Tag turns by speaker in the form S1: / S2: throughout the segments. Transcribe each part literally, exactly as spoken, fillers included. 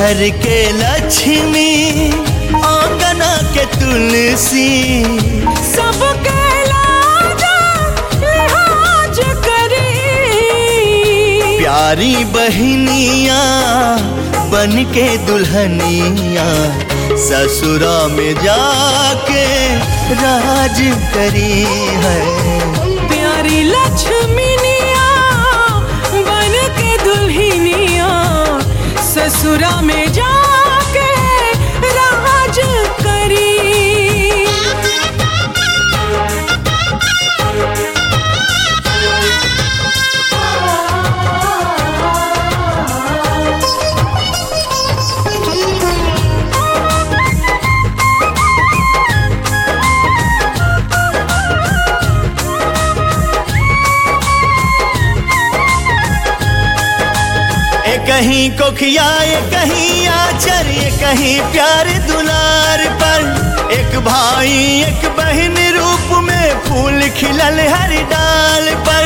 S1: घर के लक्ष्मी आंगना के तुलसी
S2: सबके लाजा लिहाज करी।
S1: प्यारी बहनिया बन के दुल्हनिया ससुरा में जाके राज करी है।
S2: प्यारी लक्ष्मीनिया बन के दुल्हनिया ससुरा में जाके राज करी।
S1: कहीं कोखिया कहीं आचर कहीं प्यार दुलार पर एक भाई एक बहन रूप में फूल खिलल हर डाल पर।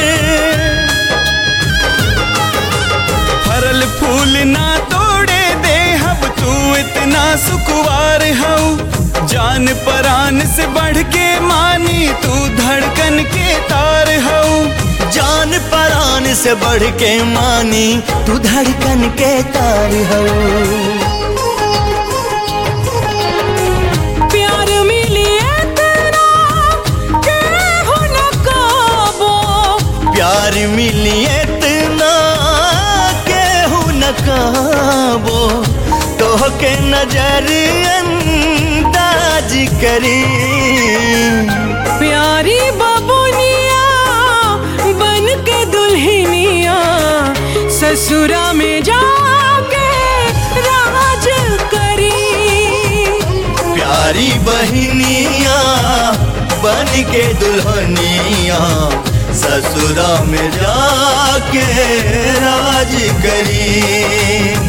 S3: फरल फूल ना तोड़े दे हब तू इतना सुकुवार हऊ। जान परान से बढ़ के मानी तू धड़कन के तार हऊ।
S1: जान परान से बढ़ के मानी तू धड़कन के तार हो।
S2: प्यार मिली इतना के हो न काबो।
S1: प्यार मिली इतना के हो न काबो तो के नजर अंदाज करी।
S2: प्यारी बबुनिया बन के दुल्हनिया ससुरा में जाके राज करी।
S1: प्यारी बहनिया बन के दुल्हनिया ससुरा में जाके राज करी।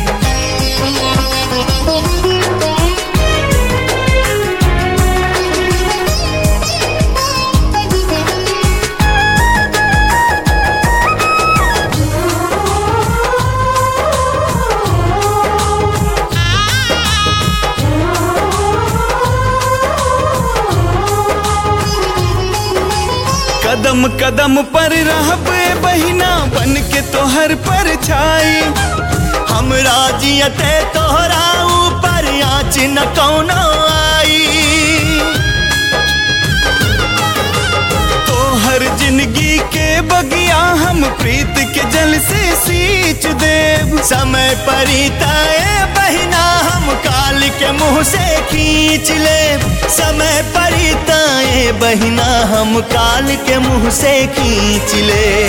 S3: कदम कदम पर रहबे बहिना बन के तोहर पर छाई।
S1: हमरा जियते तोहरा ऊपर आँच न कौनो आई।
S3: तोहर जिंदगी के बगिया हम प्रीत के जल से सींच देव।
S1: समय परिताए बहिना हम काल के मुंह से खींच ले। समय परिताए बहिना हम काल के मुंह से खींच ले।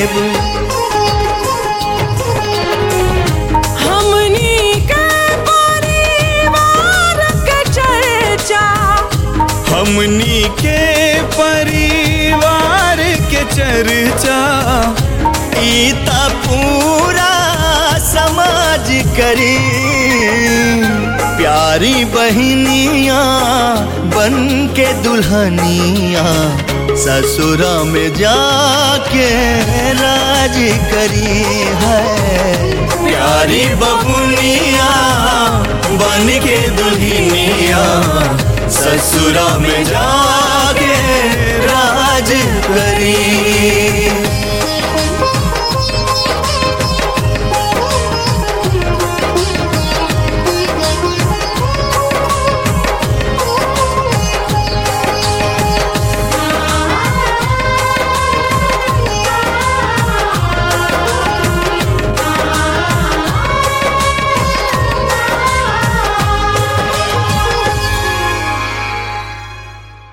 S2: हमनी के परिवार के चर्चा।
S3: हमनी के परिवार के चर्चा
S1: इता पूरा समाज करी। प्यारी बहनिया बन के दुल्हनिया ससुरा में जाके राज करी है। प्यारी बबुनिया बन के दुल्हनिया ससुरा में जाके राज करी।